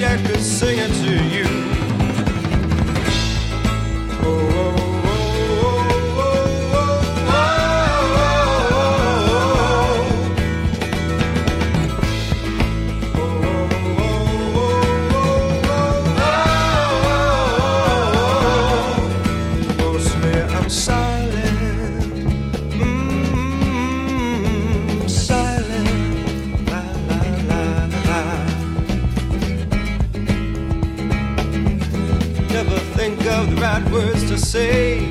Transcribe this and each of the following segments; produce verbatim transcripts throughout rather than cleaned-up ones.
wish I could sing it to you. Oh, oh, oh, oh, oh, oh, oh. Mostly I'm silent, mm-hmm, silent. Never think of the right words to say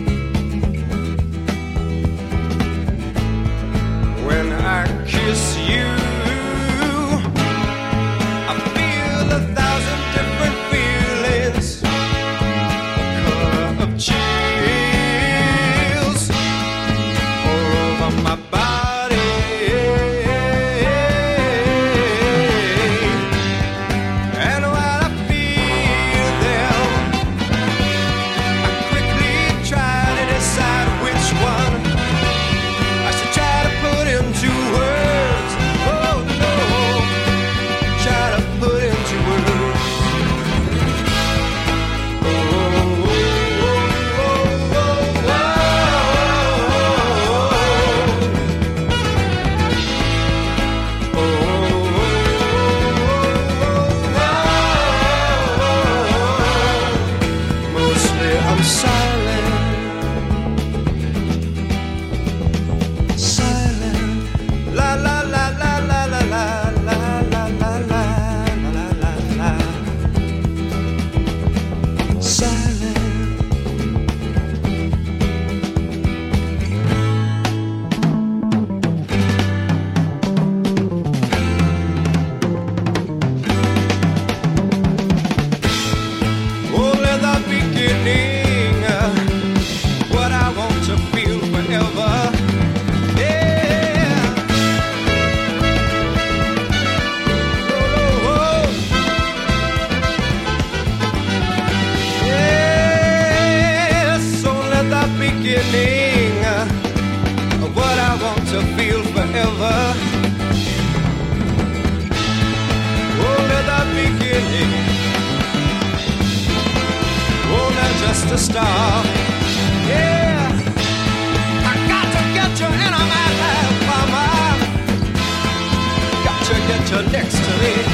when I kiss you. I feel a thousand different feelings, color of chills all over my body. And while I feel them, I quickly try to decide which one I should try to put into words. Oh no, try to put into words. Oh, oh, oh, oh, oh, oh, oh, oh. Mostly I'm silent, silent. La la la la la la la la la la la la la la. Silent. Only the beginning, uh, what I want to feel forever. Yeah. Oh, oh, oh. Yes, only the beginning, uh, of what I want to feel forever. Only the beginning. Oh, not just a star. Yeah, I got to get you in my life, mama. Got to get you next to me.